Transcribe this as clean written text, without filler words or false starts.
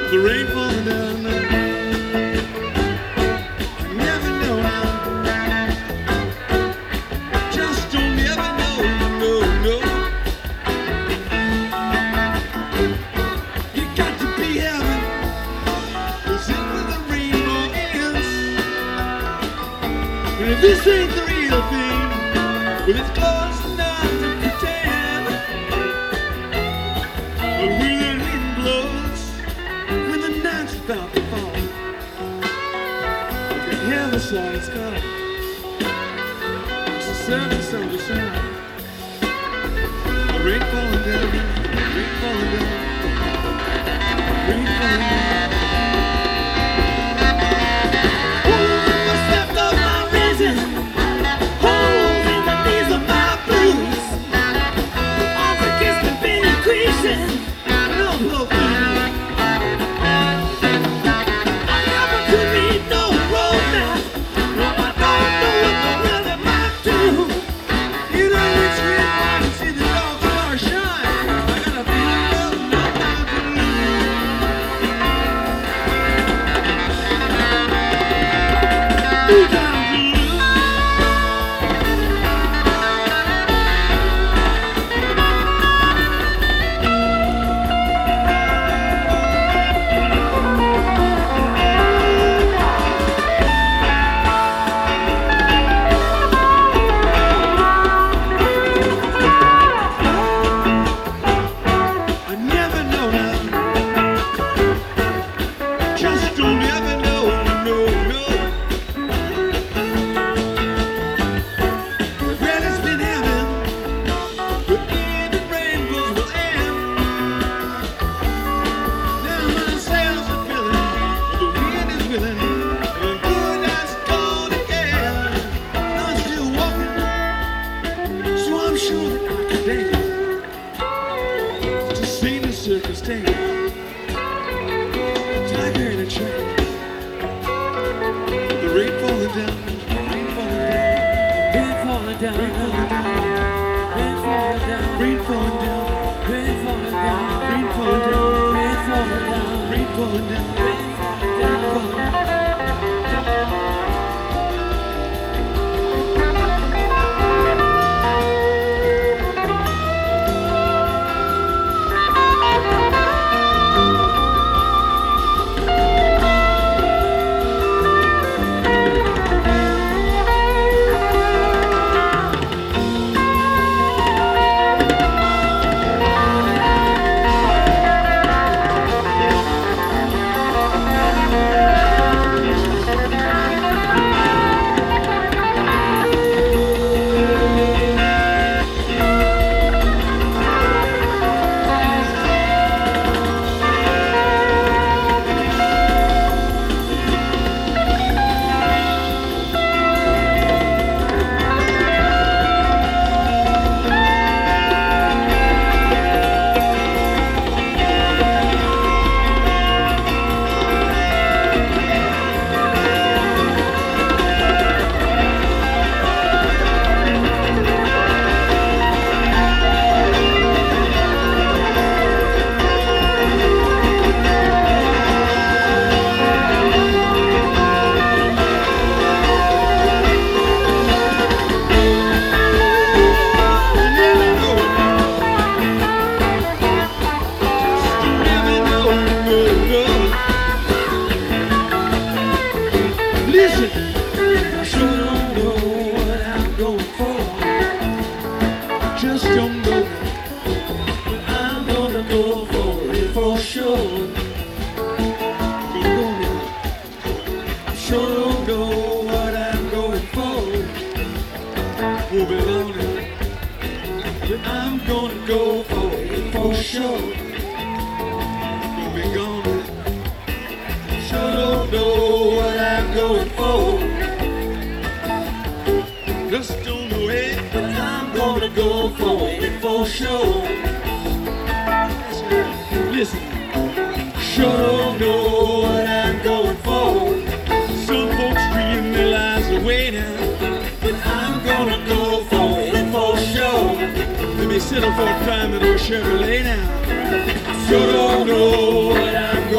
The rain falling down. I never know now. Just don't ever know, no, no. You got to be heaven. Cause it's where the rainbow ends. And if this ain't the real thing, well, it's close enough to pretend. But when the wind blows, when the night's about to fall, you can hear the silence call. It's the surface of the sound. The rain falling down, rain falling down, rain falling down. Circus tank, tiger in a train, the rain falling down, rain falling down, rain falling down, rain falling down, rain falling down, rain falling down, rain falling down, rain falling down, rain falling down, rain falling down, rain falling down. Just don't know, but I'm gonna go for it for sure. I sure don't know what I'm going for. Moving on it, but I'm gonna go for it for sure. Moving on it, sure don't know what I'm going for. Just don't know it, but I'm gonna go for it for sure. Listen, sure don't know what I'm going for. Some folks dream their lives away now, but I'm gonna go for it for sure. Let me settle for a private or Chevrolet now. Sure don't know what I'm going